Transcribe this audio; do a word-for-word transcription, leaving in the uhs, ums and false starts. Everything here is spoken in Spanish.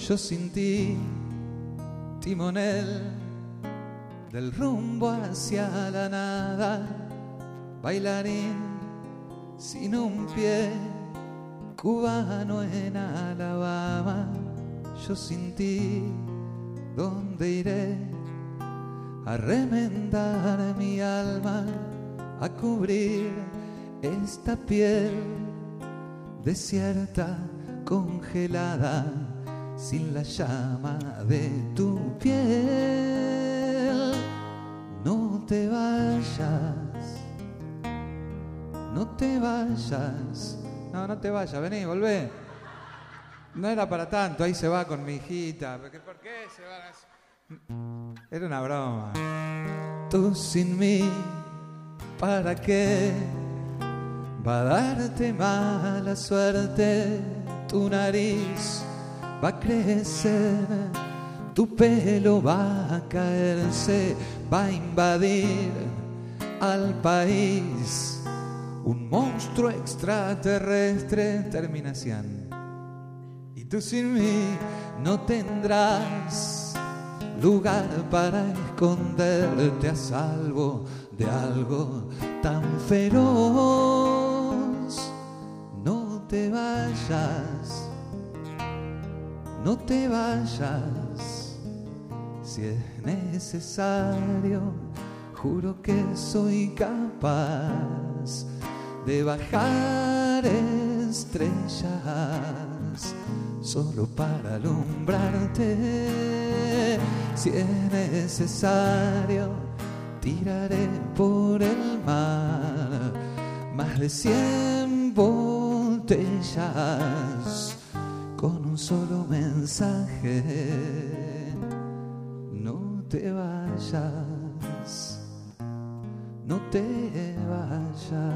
yo sin ti, timonel del rumbo hacia la nada, bailarín sin un pie, cubano en Alabama. Yo sin ti, ¿dónde iré? A remendar mi alma, a cubrir esta piel desierta, congelada, sin la llama de tu piel. No te vayas, no te vayas. No, no te vayas, vení, volvé. No era para tanto, ahí se va con mi hijita. ¿Por qué, por qué se van a...? Era una broma. Tú sin mí, ¿para qué? Va a darte mala suerte. Tu nariz va a crecer, tu pelo va a caerse, va a invadir al país un monstruo extraterrestre. Terminación. Y tú sin mí no tendrás lugar para esconderte a salvo de algo tan feroz. No te vayas, no te vayas, si es necesario, juro que soy capaz de bajar estrellas solo para alumbrarte. Si es necesario, tiraré por el mar más de cien botellas con un solo mensaje. No te vayas, no te vayas.